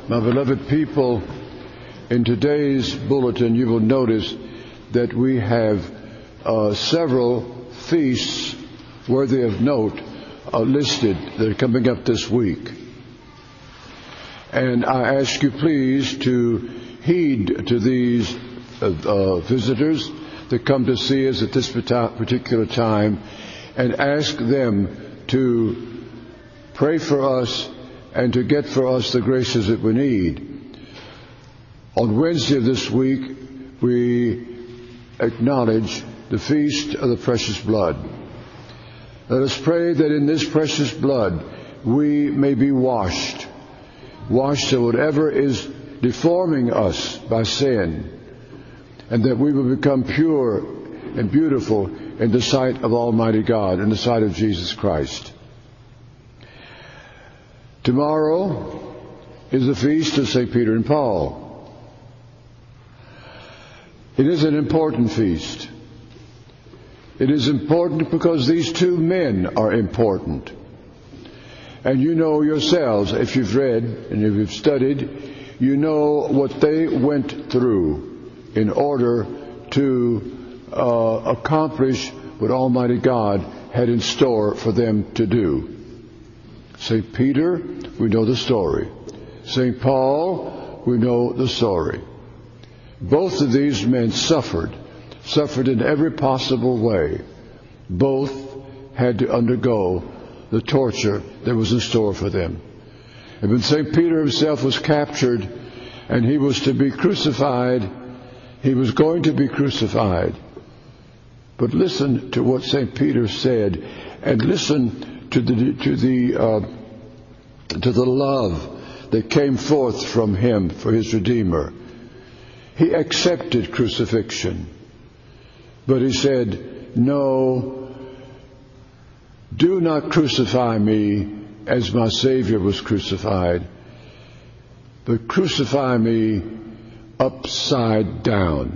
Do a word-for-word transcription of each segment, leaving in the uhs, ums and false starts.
My beloved people, in today's bulletin you will notice that we have uh, several feasts worthy of note uh, listed that are coming up this week. And I ask you please to heed to these uh, uh, visitors that come to see us at this particular time, and ask them to pray for us and to get for us the graces that we need. On Wednesday of this week, we acknowledge the Feast of the Precious Blood. Let us pray that in this precious blood we may be washed, washed of whatever is deforming us by sin, and that we will become pure and beautiful in the sight of Almighty God, in the sight of Jesus Christ. Tomorrow is the feast of Saint Peter and Paul. It is an important feast. It is important because these two men are important. And you know yourselves, if you've read and if you've studied, you know what they went through in order to uh, accomplish what Almighty God had in store for them to do. Saint Peter, we know the story. Saint Paul, we know the story. Both of these men suffered, suffered in every possible way. Both had to undergo the torture that was in store for them. And when Saint Peter himself was captured and he was to be crucified, he was going to be crucified. But listen to what Saint Peter said, and listen to the to the uh, to the love that came forth from him for his Redeemer. He accepted crucifixion, but he said, "No, do not crucify me as my Savior was crucified, but crucify me upside down."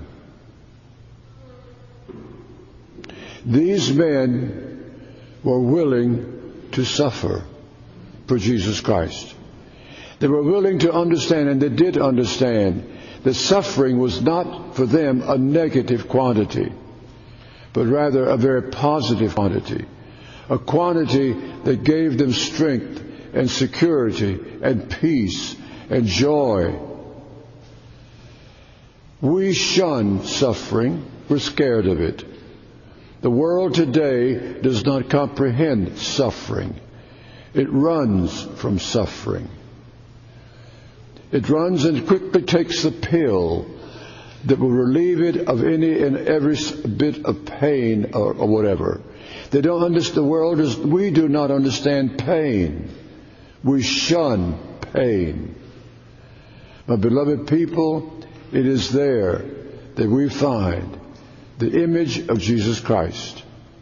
These men were willing to suffer for Jesus Christ. They were willing to understand, and they did understand, that suffering was not for them a negative quantity, but rather a very positive quantity. A quantity that gave them strength and security and peace and joy. We shun suffering. We're scared of it. The world today does not comprehend suffering. It runs from suffering. It runs and quickly takes the pill that will relieve it of any and every bit of pain or, or whatever. They don't understand. The world is. We do not understand pain. We shun pain. My beloved people, it is there that we find the image of Jesus Christ.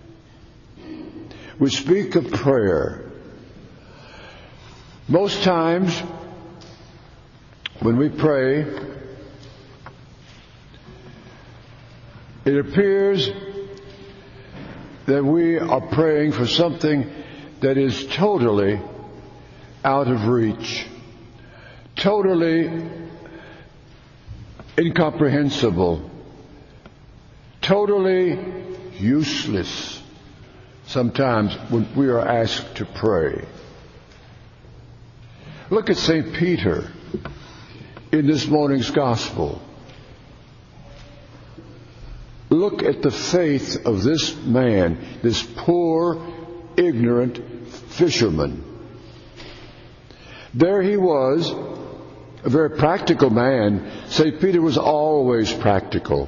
We speak of prayer. Most times when we pray, it appears that we are praying for something that is totally out of reach, totally incomprehensible, totally useless sometimes when we are asked to pray. Look at Saint Peter in this morning's gospel. Look at the faith of this man, this poor, ignorant fisherman. There he was, a very practical man. Saint Peter was always practical.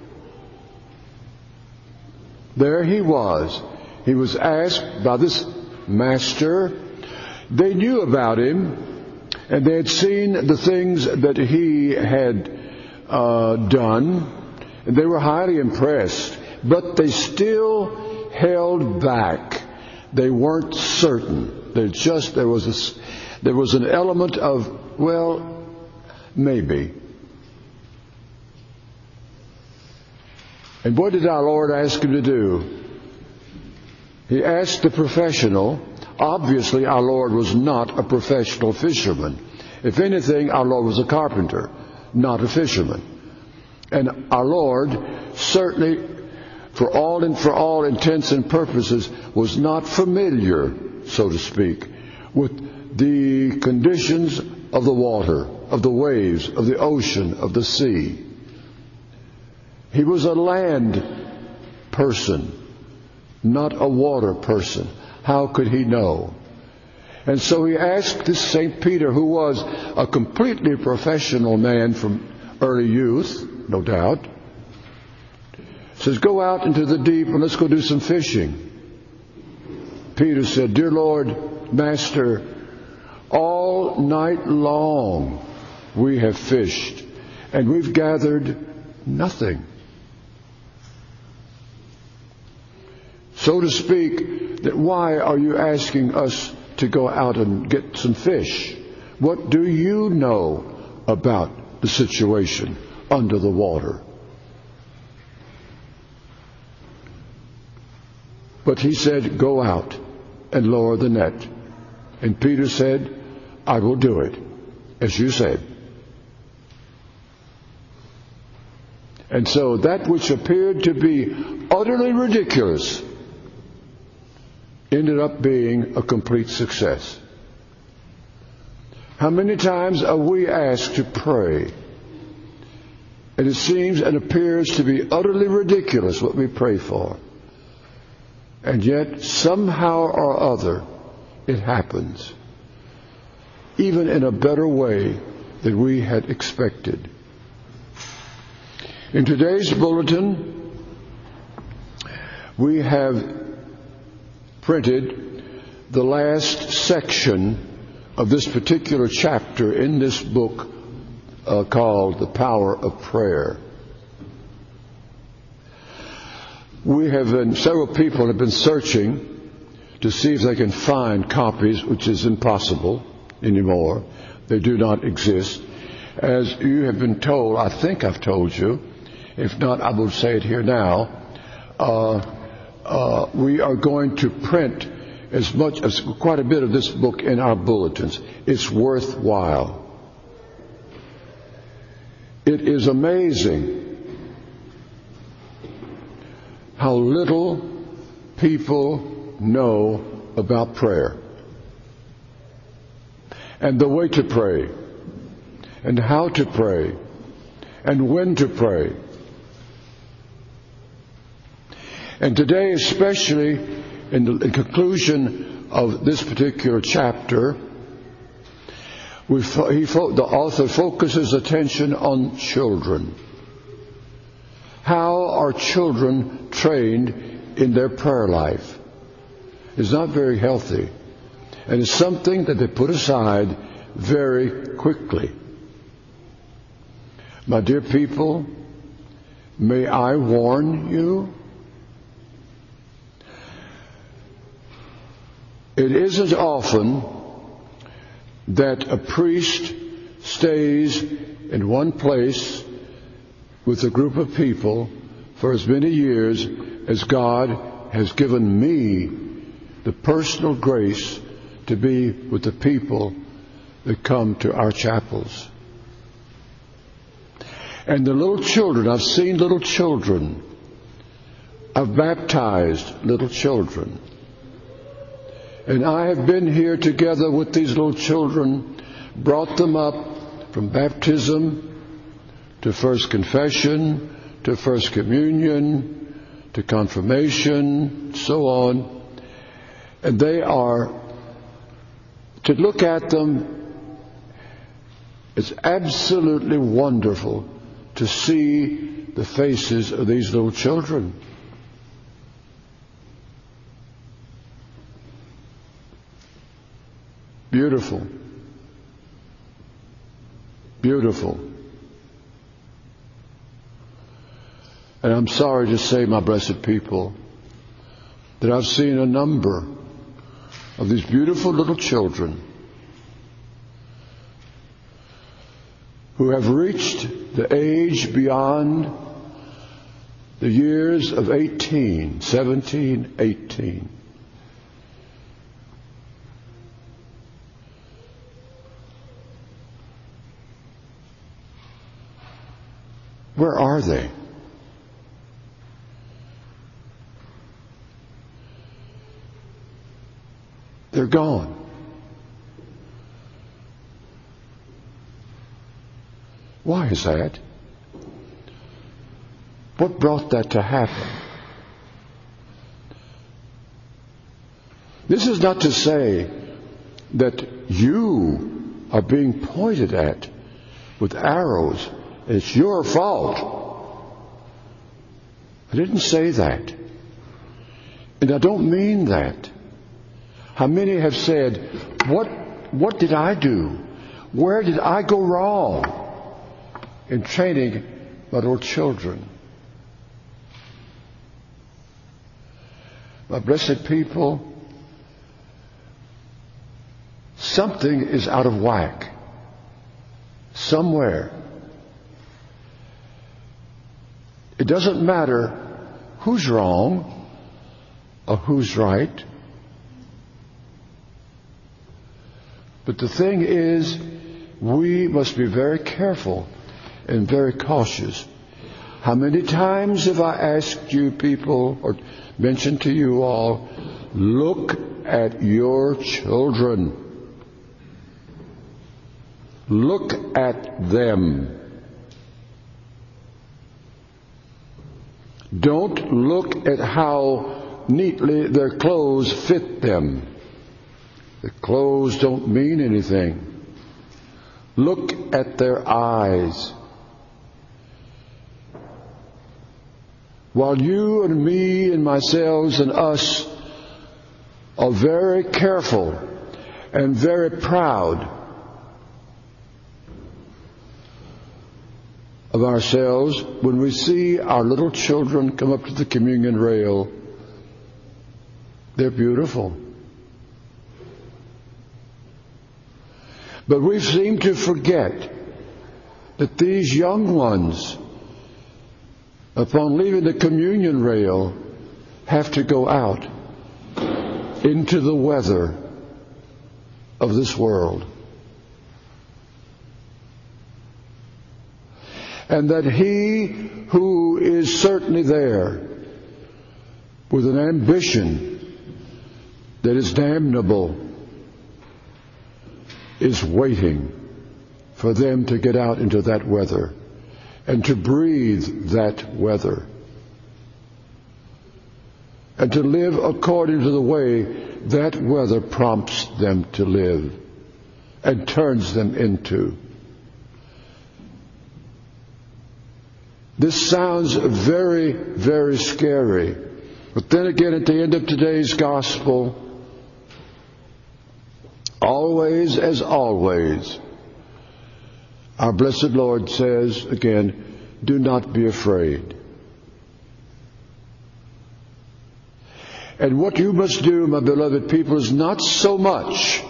There he was. He was asked by this master. They knew about him, and they had seen the things that he had uh, done, and they were highly impressed. But they still held back. They weren't certain. They just there was a, there was an element of, well, maybe. And what did our Lord ask him to do? He asked the professional. Obviously, our Lord was not a professional fisherman. If anything, our Lord was a carpenter, not a fisherman. And our Lord certainly, for all and for all intents and purposes, was not familiar, so to speak, with the conditions of the water, of the waves, of the ocean, of the sea. He was a land person, not a water person. How could he know? And so he asked this Saint Peter, who was a completely professional man from early youth, no doubt, says, go out into the deep and let's go do some fishing. Peter said, dear Lord, Master, all night long we have fished and we've gathered nothing. So to speak, that why are you asking us to go out and get some fish? What do you know about the situation under the water? But he said, go out and lower the net. And Peter said, I will do it, as you said. And so that which appeared to be utterly ridiculous ended up being a complete success. How many times are we asked to pray, and it seems and appears to be utterly ridiculous what we pray for, and yet somehow or other it happens, even in a better way than we had expected. In today's bulletin, we have printed the last section of this particular chapter in this book uh, called The Power of Prayer. We have been, several people have been searching to see if they can find copies, which is impossible anymore. They do not exist. As you have been told, I think I've told you, if not, I will say it here now, uh, Uh, we are going to print as much as quite a bit of this book in our bulletins. It's worthwhile. It is amazing how little people know about prayer and the way to pray and how to pray and when to pray. And today, especially in the in conclusion of this particular chapter, we fo- he fo- the author focuses attention on children. How are children trained in their prayer life? It's not very healthy, and it's something that they put aside very quickly. My dear people, may I warn you? It isn't often that a priest stays in one place with a group of people for as many years as God has given me the personal grace to be with the people that come to our chapels. And the little children, I've seen little children, I've baptized little children. And I have been here together with these little children, brought them up from baptism to first confession, to first communion, to confirmation, so on. And they are, to look at them, it's absolutely wonderful to see the faces of these little children. Beautiful. Beautiful. And I'm sorry to say, my blessed people, that I've seen a number of these beautiful little children who have reached the age beyond the years of eighteen, seventeen, eighteen. Where are they? They're gone. Why is that? What brought that to happen? This is not to say that you are being pointed at with arrows. It's your fault. I didn't say that. And I don't mean that. How many have said, what, what did I do? Where did I go wrong in training my little children? My blessed people, something is out of whack somewhere. It doesn't matter who's wrong or who's right. But the thing is, we must be very careful and very cautious. How many times have I asked you people, or mentioned to you all, look at your children. Look at them. Don't look at how neatly their clothes fit them. The clothes don't mean anything. Look at their eyes. While you and me and myself and us are very careful and very proud of ourselves when we see our little children come up to the communion rail, they're beautiful. But we seem to forget that these young ones, upon leaving the communion rail, have to go out into the weather of this world. And that he who is certainly there with an ambition that is damnable is waiting for them to get out into that weather and to breathe that weather and to live according to the way that weather prompts them to live and turns them into. This sounds very, very scary. But then again, at the end of today's gospel, always as always, our blessed Lord says again, do not be afraid. And what you must do, my beloved people, is not so much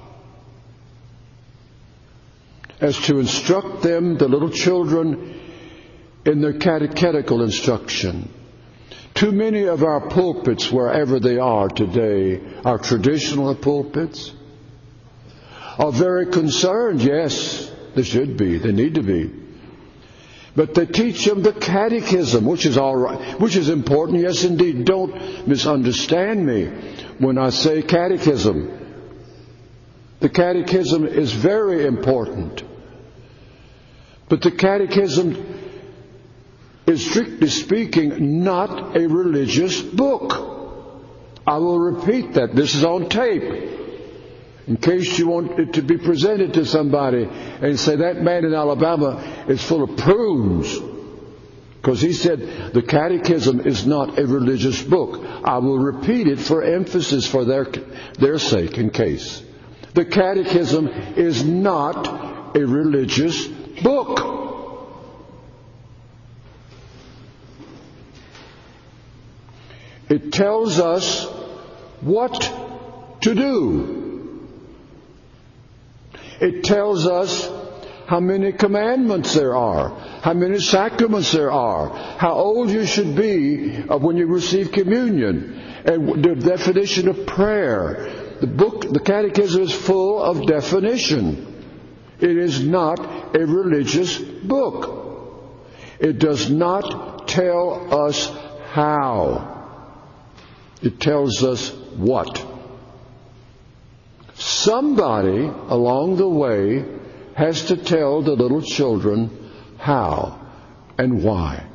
as to instruct them, the little children, in their catechetical instruction. Too many of our pulpits, wherever they are today, our traditional pulpits, are very concerned. Yes, they should be. They need to be. But they teach them the catechism, which is all right, which is important. Yes, indeed. Don't misunderstand me when I say catechism. The catechism is very important. But the catechism is, strictly speaking, not a religious book. I will repeat that. This is on tape. In case you want it to be presented to somebody and say that man in Alabama is full of prunes. Because he said the catechism is not a religious book. I will repeat it for emphasis for their, their sake in case. The catechism is not a religious book. It tells us what to do. It tells us how many commandments there are, how many sacraments there are, how old you should be when you receive communion, and the definition of prayer. The book, the Catechism, is full of definition. It is not a religious book. It does not tell us how. It tells us what. Somebody along the way has to tell the little children how and why.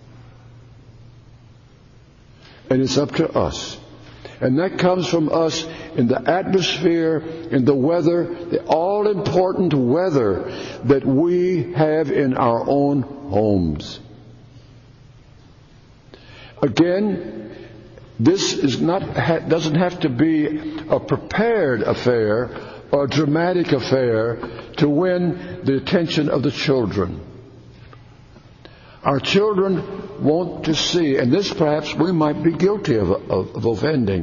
And it's up to us. And that comes from us in the atmosphere, in the weather, the all-important weather that we have in our own homes. Again, this is not doesn't have to be a prepared affair or a dramatic affair to win the attention of the children. Our children want to see, and this perhaps we might be guilty of, of, of offending.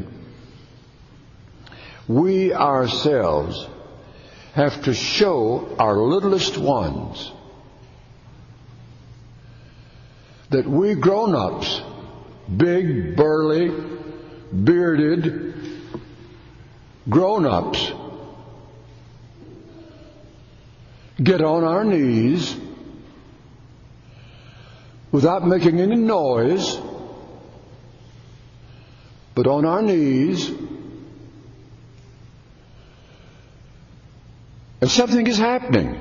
We ourselves have to show our littlest ones that we grown-ups, big, burly, bearded grown-ups, get on our knees without making any noise, but on our knees, and something is happening.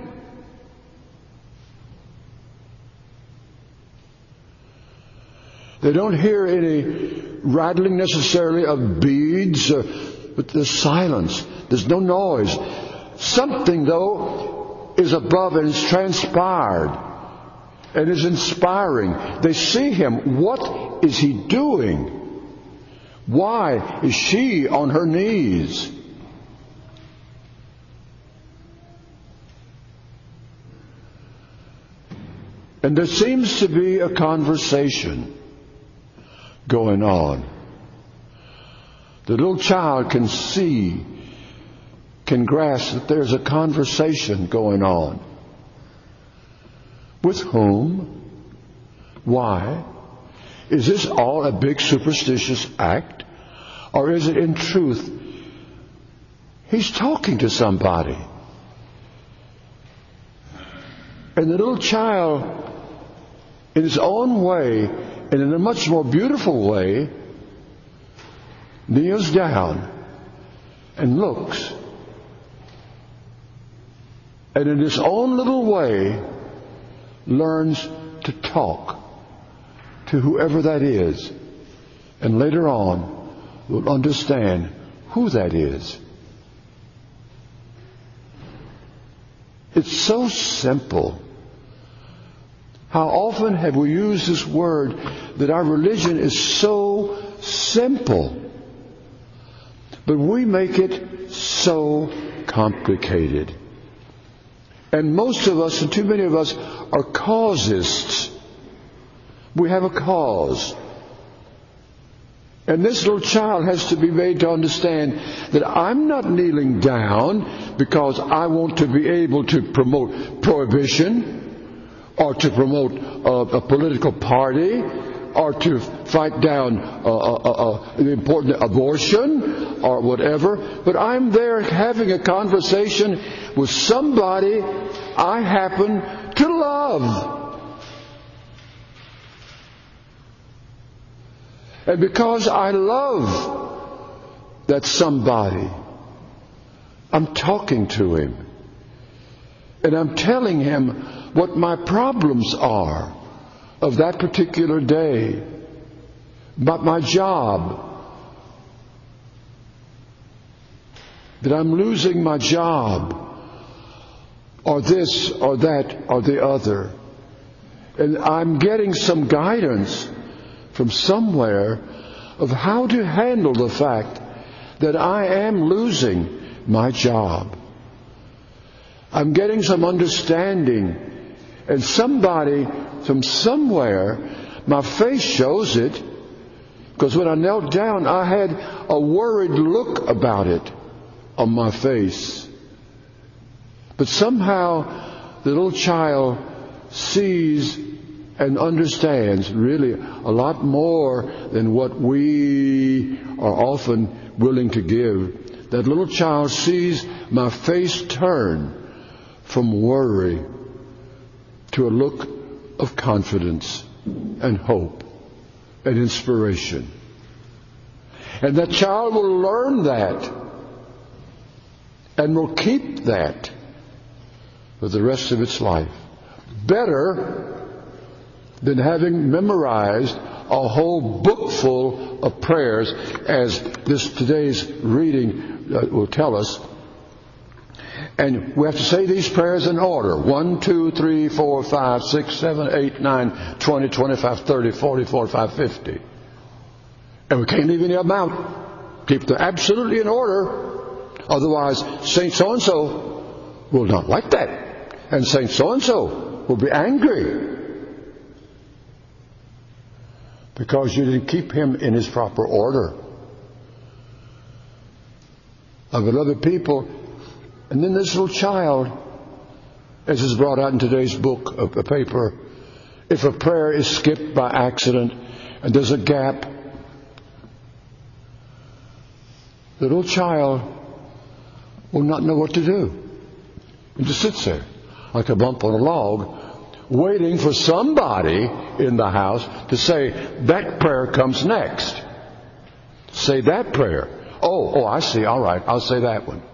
They don't hear any rattling necessarily of beads, uh, but there's silence. There's no noise. Something, though, is above and is transpired. And is inspiring. They see him. What is he doing? Why is she on her knees? And there seems to be a conversation going on. The little child can see, can grasp that there's a conversation going on. With whom? Why? Is this all a big superstitious act? Or is it in truth he's talking to somebody? And the little child, in his own way, and in a much more beautiful way, kneels down and looks. And in his own little way, learns to talk to whoever that is. And later on, will understand who that is. It's so simple. How often have we used this word that our religion is so simple, but we make it so complicated. And most of us, and too many of us, are causists. We have a cause. And this little child has to be made to understand that I'm not kneeling down because I want to be able to promote prohibition, or to promote a, a political party, or to fight down uh, uh, uh, the important abortion, or whatever. But I'm there having a conversation with somebody I happen to love. And because I love that somebody, I'm talking to him. And I'm telling him what my problems are of that particular day, about my job, that I'm losing my job, or this or that or the other. And I'm getting some guidance from somewhere of how to handle the fact that I am losing my job. I'm getting some understanding, and somebody from somewhere, my face shows it, because when I knelt down, I had a worried look about it on my face. But somehow the little child sees and understands really a lot more than what we are often willing to give. That little child sees my face turn from worry to a look of confidence and hope and inspiration. And that child will learn that and will keep that for the rest of its life. Better than having memorized a whole book full of prayers, as this today's reading uh, will tell us. And we have to say these prayers in order. one, two, three, four, five, six, seven, eight, nine, twenty, twenty-five, thirty, forty, forty-five, fifty. And we can't leave any of them out. Keep them absolutely in order. Otherwise, Saint so-and-so will not like that. And Saint so-and-so will be angry. Because you didn't keep him in his proper order. Our beloved people, and then this little child, as is brought out in today's book of the paper, if a prayer is skipped by accident and there's a gap, the little child will not know what to do. It just sits there like a bump on a log, waiting for somebody in the house to say, that prayer comes next. Say that prayer. Oh, oh, I see. All right, I'll say that one.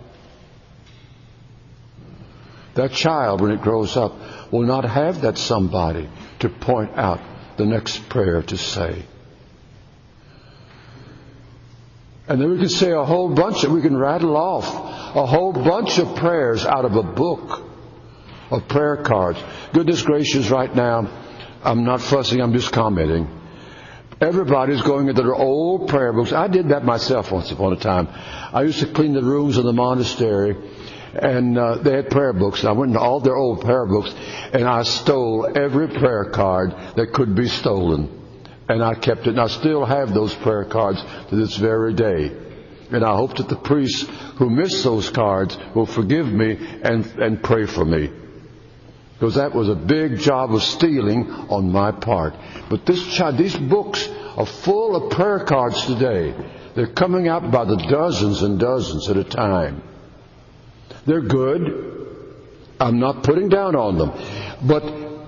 That child, when it grows up, will not have that somebody to point out the next prayer to say. And then we can say a whole bunch of, we can rattle off a whole bunch of prayers out of a book of prayer cards. Goodness gracious, right now, I'm not fussing, I'm just commenting. Everybody's going into their old prayer books. I did that myself once upon a time. I used to clean the rooms in the monastery, and uh, they had prayer books. And I went into all their old prayer books, and I stole every prayer card that could be stolen. And I kept it, and I still have those prayer cards to this very day. And I hope that the priests who miss those cards will forgive me and, and pray for me. Because that was a big job of stealing on my part. But this child, these books are full of prayer cards today. They're coming out by the dozens and dozens at a time. They're good. I'm not putting down on them. But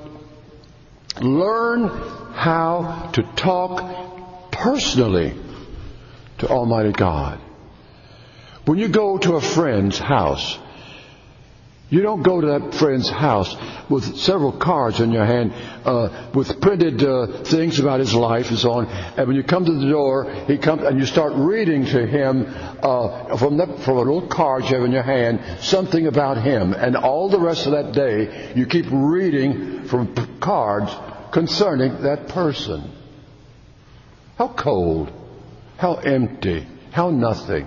learn how to talk personally to Almighty God. When you go to a friend's house, you don't go to that friend's house with several cards in your hand, uh, with printed uh, things about his life and so on. And when you come to the door, he comes and you start reading to him uh, from the, from a little card you have in your hand something about him. And all the rest of that day, you keep reading from cards concerning that person. How cold, how empty, how nothing.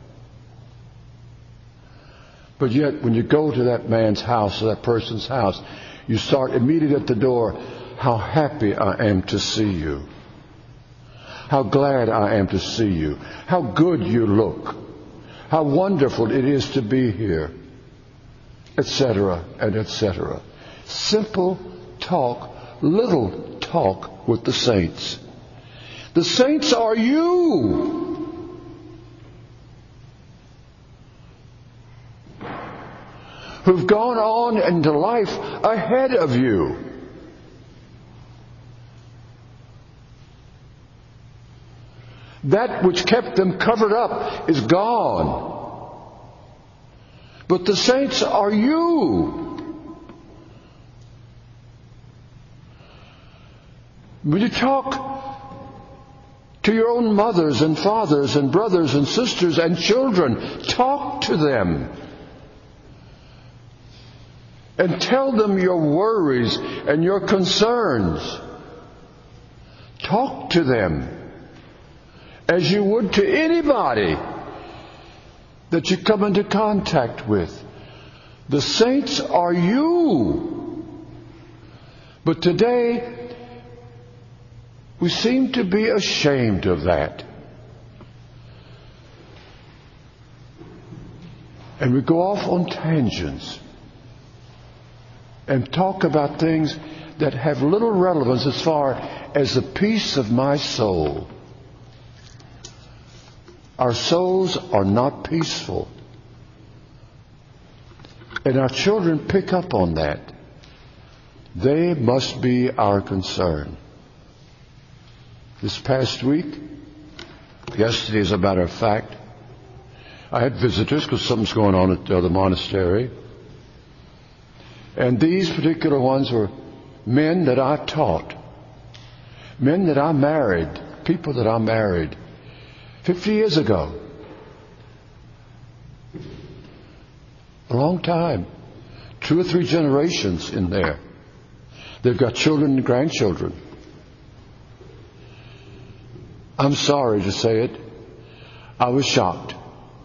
But yet, when you go to that man's house or that person's house, you start immediately at the door, how happy I am to see you. How glad I am to see you. How good you look. How wonderful it is to be here. Etc. and et cetera. Simple talk, little talk with the saints. The saints are you. Who've gone on into life ahead of you. That which kept them covered up is gone. But the saints are you. When you talk to your own mothers and fathers and brothers and sisters and children, talk to them. And tell them your worries and your concerns. Talk to them as you would to anybody that you come into contact with. The saints are you. But today, we seem to be ashamed of that. And we go off on tangents and talk about things that have little relevance as far as the peace of my soul. Our souls are not peaceful. And our children pick up on that. They must be our concern. This past week, yesterday as a matter of fact, I had visitors because something's going on at uh, the monastery. And these particular ones were men that I taught, men that I married, people that I married fifty years ago. A long time. Two or three generations in there. They've got children and grandchildren. I'm sorry to say it. I was shocked.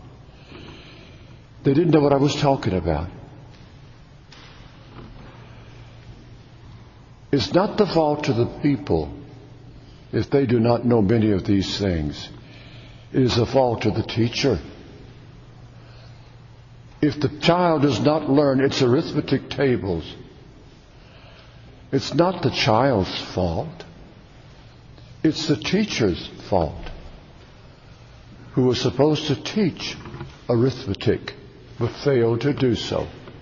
They didn't know what I was talking about. It's not the fault of the people if they do not know many of these things. It is the fault of the teacher. If the child does not learn its arithmetic tables, it's not the child's fault. It's the teacher's fault, who was supposed to teach arithmetic but failed to do so.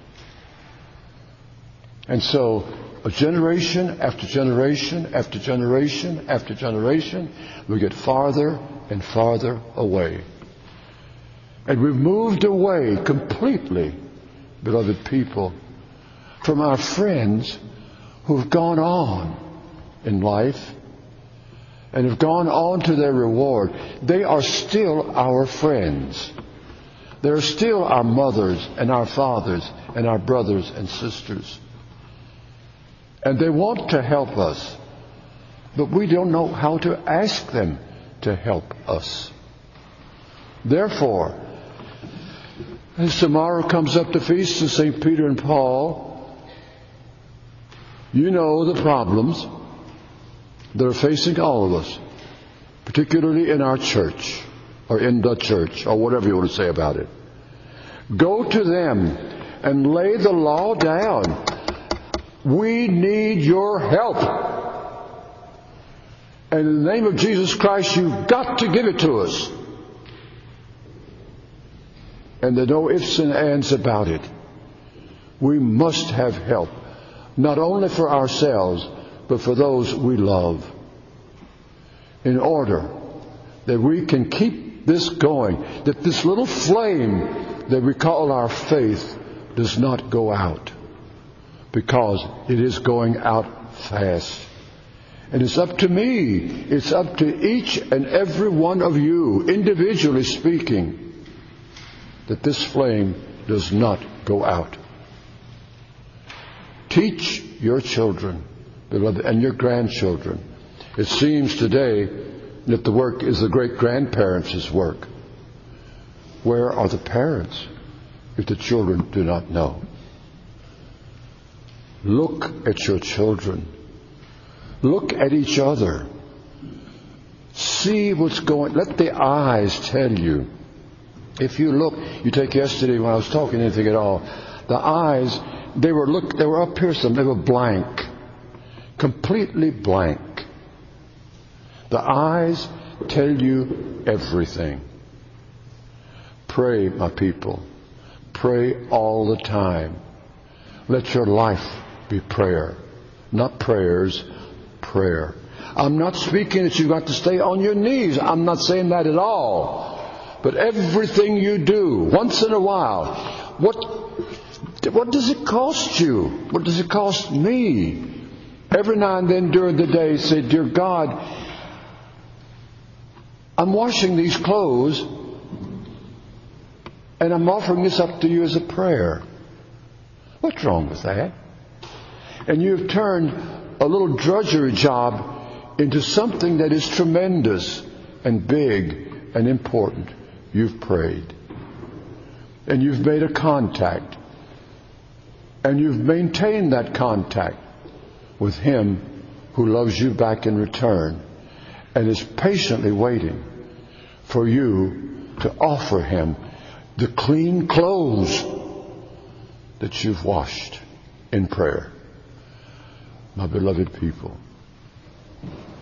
And so, a generation after generation after generation after generation, we get farther and farther away. And we've moved away completely, beloved people, from our friends who've gone on in life and have gone on to their reward. They are still our friends. They're still our mothers and our fathers and our brothers and sisters. And they want to help us, but we don't know how to ask them to help us. Therefore, as tomorrow comes up the feast of Saint Peter and Paul, you know the problems that are facing all of us, particularly in our church, or in the church, or whatever you want to say about it. Go to them and lay the law down. We need your help. And in the name of Jesus Christ, you've got to give it to us. And there are no ifs and ands about it. We must have help, not only for ourselves, but for those we love, in order that we can keep this going, that this little flame that we call our faith does not go out, because it is going out fast. And it's up to me, it's up to each and every one of you, individually speaking, that this flame does not go out. Teach your children, beloved, and your grandchildren. It seems today that the work is the great-grandparents' work. Where are the parents if the children do not know? Look at your children. Look at each other. See what's going. Let the eyes tell you. If you look, you take yesterday when I was talking anything at all, the eyes, they were look, they were up here some, they were blank, completely blank. The eyes tell you everything. Pray, my people. Pray all the time. Let your life be prayer, not prayers, prayer. I'm not speaking that you've got to stay on your knees. I'm not saying that at all. But everything you do, once in a while, what what does it cost you? What does it cost me? Every now and then during the day, say, Dear God, I'm washing these clothes, and I'm offering this up to you as a prayer. What's wrong with that? And you've turned a little drudgery job into something that is tremendous and big and important. You've prayed. And you've made a contact. And you've maintained that contact with Him who loves you back in return and is patiently waiting for you to offer Him the clean clothes that you've washed in prayer. My beloved people,